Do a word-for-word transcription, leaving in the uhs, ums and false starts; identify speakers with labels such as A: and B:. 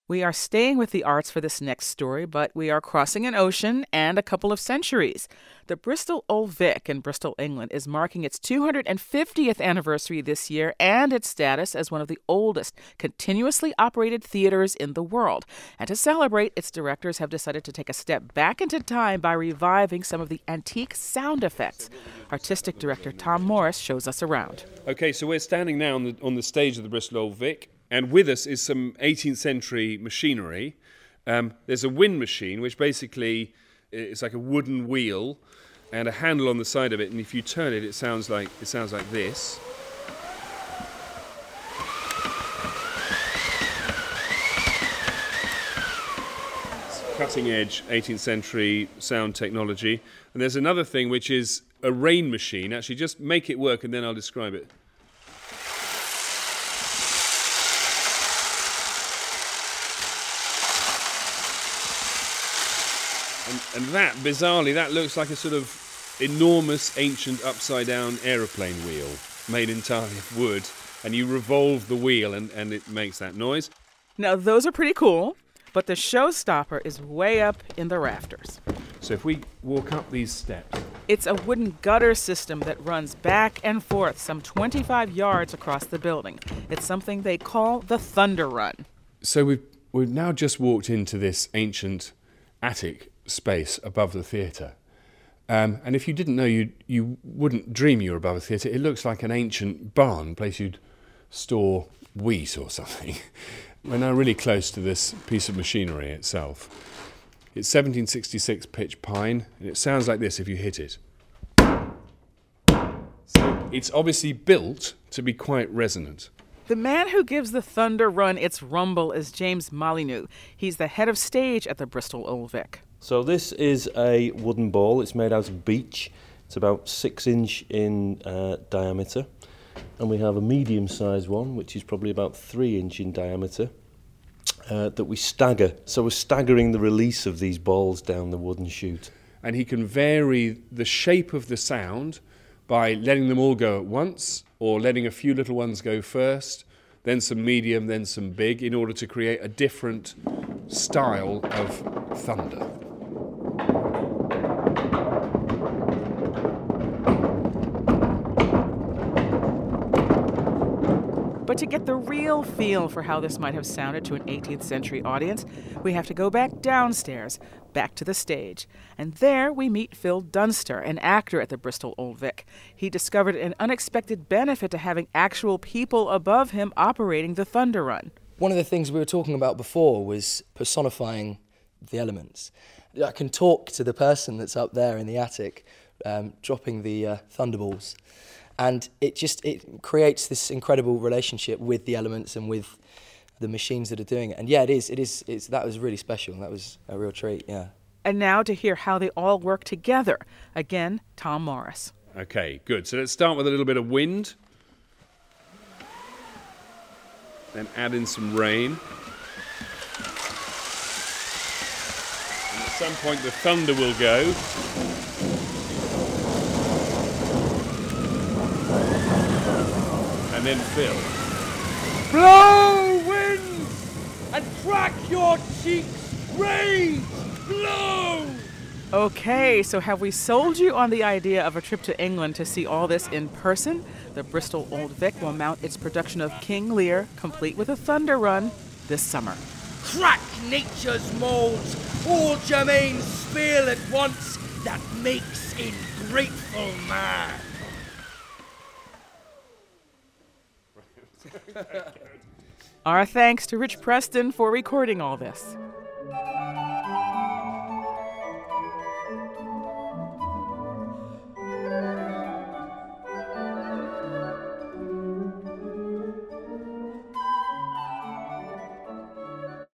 A: We are staying with the arts for this next story, but we are crossing an ocean and a couple of centuries. The Bristol Old Vic in Bristol, England, is marking its two hundred fiftieth anniversary this year and its status as one of the oldest continuously operated theaters in the world. And to celebrate, its directors have decided to take a step back into time by reviving some of the antique sound effects. Artistic director Tom Morris shows us around.
B: Okay, so we're standing now on the, on the stage of the Bristol Old Vic. And with us is some eighteenth century machinery. Um, there's a wind machine, which basically is like a wooden wheel and a handle on the side of it. And if you turn it, it sounds like it sounds like this. Cutting edge eighteenth century sound technology. And there's another thing which is a rain machine. Actually, just make it work and then I'll describe it. And, and that, bizarrely, that looks like a sort of enormous, ancient, upside-down aeroplane wheel made entirely of wood. And you revolve the wheel and, and it makes that noise.
A: Now, those are pretty cool, but the showstopper is way up in the rafters.
B: So if we walk up these steps...
A: It's a wooden gutter system that runs back and forth some twenty-five yards across the building. It's something they call the Thunder Run.
B: So we've, we've now just walked into this ancient attic space above the theatre. Um, and if you didn't know, you you wouldn't dream you were above a theatre. It looks like an ancient barn, place you'd store wheat or something. We're now really close to this piece of machinery itself. It's seventeen sixty-six pitch pine, and it sounds like this if you hit it. So it's obviously built to be quite resonant.
A: The man who gives the Thunder Run its rumble is James Molyneux. He's the head of stage at the Bristol Old Vic.
C: So this is a wooden ball. It's made out of beech. It's about six inch in uh, diameter. And we have a medium-sized one, which is probably about three inch in diameter, uh, that we stagger. So we're staggering the release of these balls down the wooden chute.
B: And he can vary the shape of the sound by letting them all go at once, or letting a few little ones go first, then some medium, then some big, in order to create a different style of thunder.
A: But to get the real feel for how this might have sounded to an eighteenth century audience, we have to go back downstairs, back to the stage. And there we meet Phil Dunster, an actor at the Bristol Old Vic. He discovered an unexpected benefit to having actual people above him operating the Thunder Run.
D: One of the things we were talking about before was personifying the elements. I can talk to the person that's up there in the attic, um, dropping the uh, thunderballs. And it just it creates this incredible relationship with the elements and with the machines that are doing it. And yeah, it is. It is. It's, that was really special. That was a real treat. Yeah.
A: And now to hear how they all work together. Again, Tom Morris.
B: Okay, good. So let's start with a little bit of wind. Then add in some rain. And at some point the thunder will go. And then Phil.
E: Blow, wind, and crack your cheeks, rage, blow!
A: Okay, so have we sold you on the idea of a trip to England to see all this in person? The Bristol Old Vic will mount its production of King Lear, complete with a Thunder Run, this summer.
E: Crack nature's molds, all germane spill at once, that makes ingrateful man.
A: Our thanks to Rich Preston for recording all this.